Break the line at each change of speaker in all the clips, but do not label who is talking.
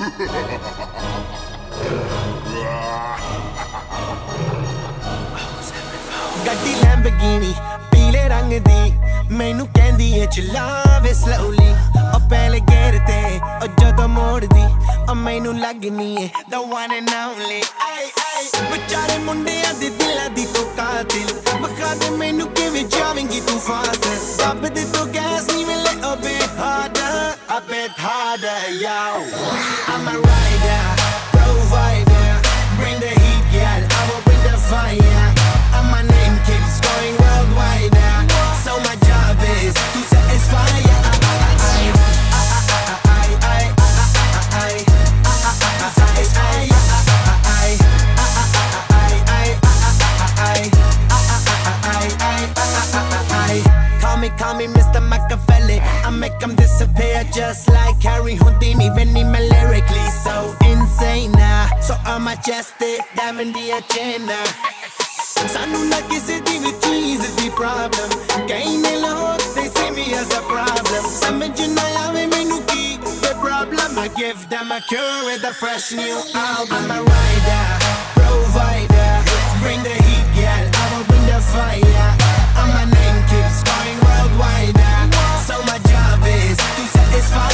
ਗੱਡੀ ਲੈਂਬਰਗਿਨੀ ਪੀਲੇ ਰੰਗ ਦੀ ਮੈਨੂੰ ਕਹਿੰਦੀ ਏ ਚਲਾਵੇ slowly ਉਹ ਪਹਿਲੇ ਗੇਰ ਤੇ ਉਹ ਜਦੋਂ ਮੋੜਦੀ ਉਹ ਮੈਨੂੰ ਲੱਗਨੀ ਏ the one and only ਵਿਚਾਰੇ ਮੁੰਡਿਆਂ ਦੇ ਦਿਲਾਂ ਦੀ ਤੂੰ ਕਾਤਿਲ ਬਖਾ ਦੇ ਮੈਨੂੰ ਕਿਵੇਂ ਜਾਵੇਂਗੀ ਤੂੰ ਫਾਸਟ ਦੱਬ ਦੇ ਤੂੰ ਗੈਸ ਨਹੀਂ ਮਿਲੇ a bit harder yo I'm a rider provider bring the heat girl I will bring the fire and my name keeps going worldwide so my job is to satisfy Call me Mr. Machiavelli I make them disappear just like Harry Houdini Vinny me lyrically so insane so I'm majestic diamond the agenda Sanu na kisi di vi cheese di problem Kaine log they see me as a problem Samajh na aave mainu ki the problem I give them a cure with a fresh new album I'm a rider provider bring the heat girl I will bring the fire and my name keeps going worldwide so my job is to satisfy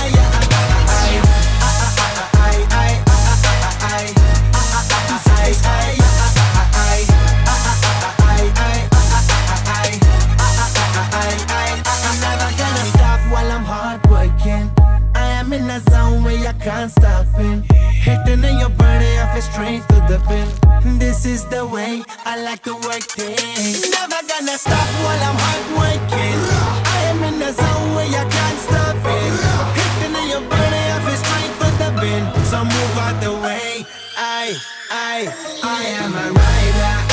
in a zone where you can't stop it Hitting in your body, I feel straight to the pin This is the way I like to work things Never gonna stop while I'm hard working I am in a zone where you can't stop it Hitting in your body, I feel straight to the pin So move out the way I am a rider